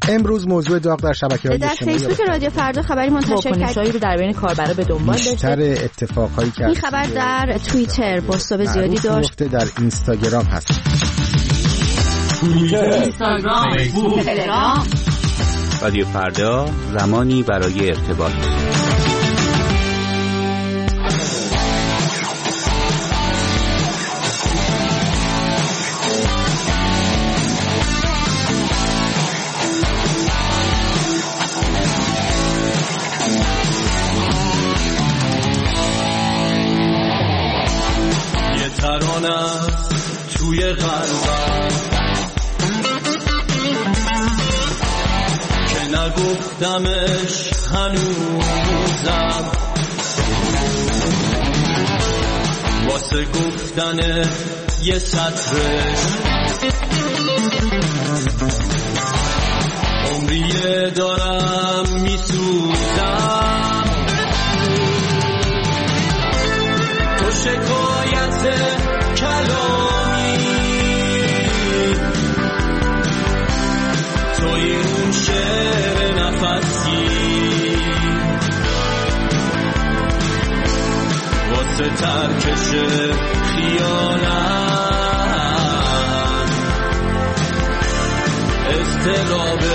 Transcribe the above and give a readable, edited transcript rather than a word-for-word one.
امروز موضوع داغ در شبکه‌های اجتماعی در فیسبوک رادیو فردا خبری منتشر کرد رو در بین کاربرا به دنبال داشته. بیشتر اتفاقایی که این خبر در توییتر بازتاب زیادی داشت. در اینستاگرام هست. اینستاگرام، فیسبوک، تلگرام. رادیو فردا، زمانی برای ارتباط. ترانه توی قلبم که نگفتمش هنوزم، واسه گفتن یه سطرش عمریه دارم میسوزم. تو شکایت کلامی، توی اون شعر نفسی، واسه ترکش خیانت اضطراب